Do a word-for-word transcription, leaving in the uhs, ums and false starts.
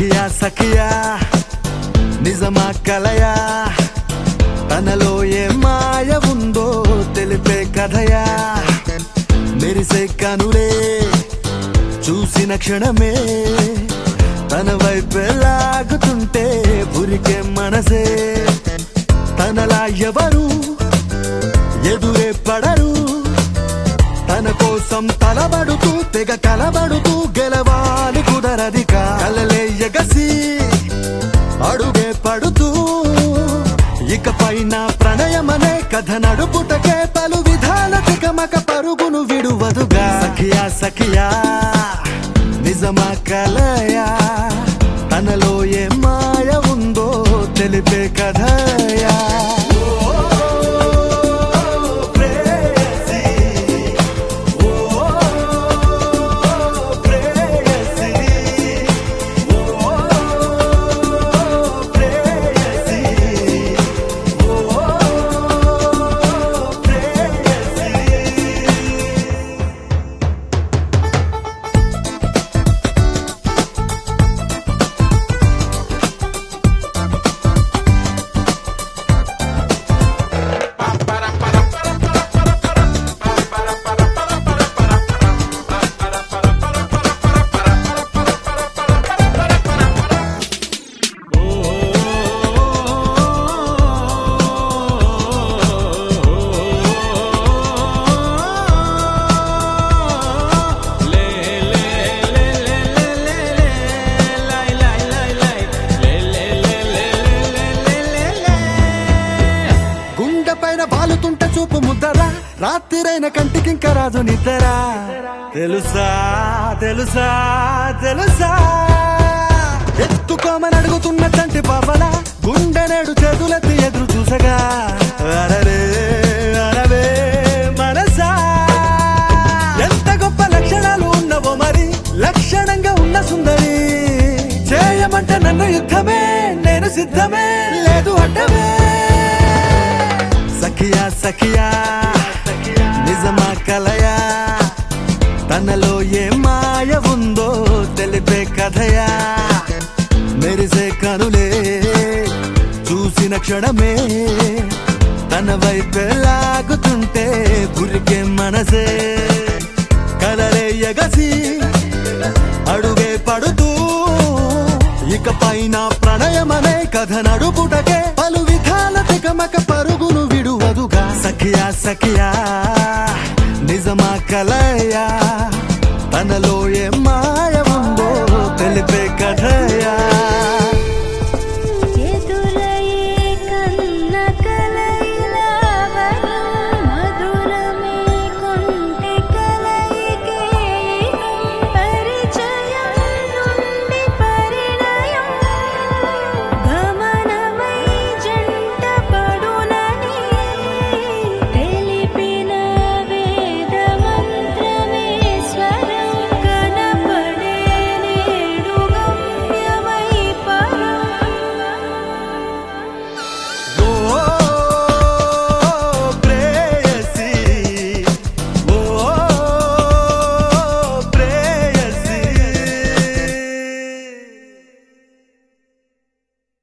సఖియా సఖియా నిజమా కలయా తనలో ఏ మాయ ఉందో తెలిపే కథయా మెరిసే కనులే చూసిన క్షణమే తన వైపే లాగుతుంటే ఉరికే మనసే తనలా ఎవరు ఎదురే పడరు తన కోసం తలబడుతూ తెగ కలబడుతూ గెలవాలి కుదరదిక కలలే ఎగసి అడుగే పడుతూ ఇకపైన ప్రణయమనే కథ నడుపుటకే పలు విధాల తికమక పరుగును విడువదుగా సఖియా సఖియా నిజమా కలయా తనలో ఏ మాయ ఉందో తెలిపే కథయా వాలుతుంట చూపు ముద్దరా రాత్రిరైన కంటికింక రాదు నిద్దరా తెలుసా తెలుసా తెలుసా ఎత్తుకోమని అడుగుతున్న తంటి పాపల గుండె నేడు చేతులెత్తి ఎదురు చూసగా అరరే అరవే మనసా ఎంత గొప్ప లక్షణాలు ఉన్నవో మరి లక్షణంగా ఉన్న సుందరి చేయమంటే నన్ను యుద్ధమే నేను సిద్ధమే లేదు అడ్డమే సఖియా సఖియా నిజమా కలయా తనలో ఏ మాయ ఉందో తెలిపే కథయా మెరిసే కనులే చూసిన క్షణమే తన వైపే లాగుతుంటే ఉరికే మనసే కలలే ఎగసి అడుగే పడుతూ ఇకపైన ప్రణయమనే కథ నడుపుటకే పలు విధాల తికమక పరుగును విడువదుగా సఖియా సఖియా నిజమా కలయా తనలో ఏ మాయ